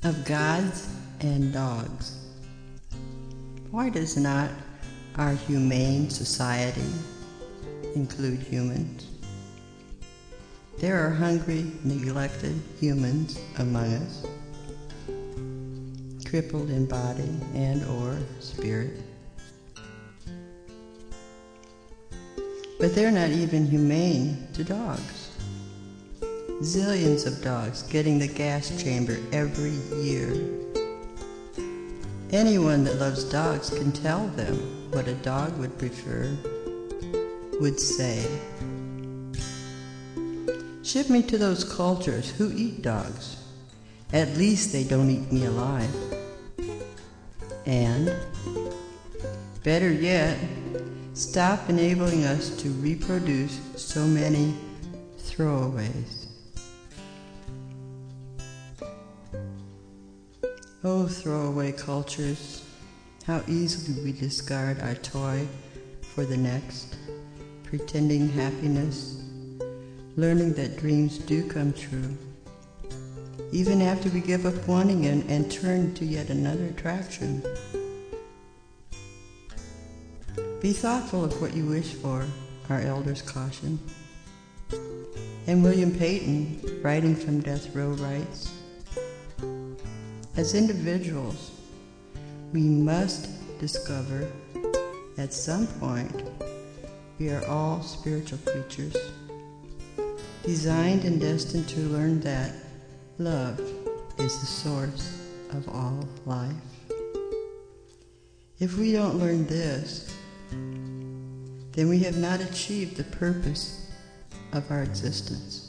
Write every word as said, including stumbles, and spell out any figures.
of gods and dogs. Why does not our humane society include humans? There are hungry, neglected humans among us, crippled in body and or spirit. But they're not even humane to dogs. Zillions of dogs getting the gas chamber every year. Anyone that loves dogs can tell them what a dog would prefer, would say. Ship me to those cultures who eat dogs. At least they don't eat me alive. And, better yet, stop enabling us to reproduce so many throwaways. Oh, throwaway cultures, how easily we discard our toy for the next, pretending happiness, learning that dreams do come true, even after we give up wanting and, and turn to yet another attraction. Be thoughtful of what you wish for, our elders caution. And William Payton, writing from Death Row, writes, as individuals, we must discover at some point we are all spiritual creatures, designed and destined to learn that love is the source of all life. If we don't learn this, then we have not achieved the purpose of our existence.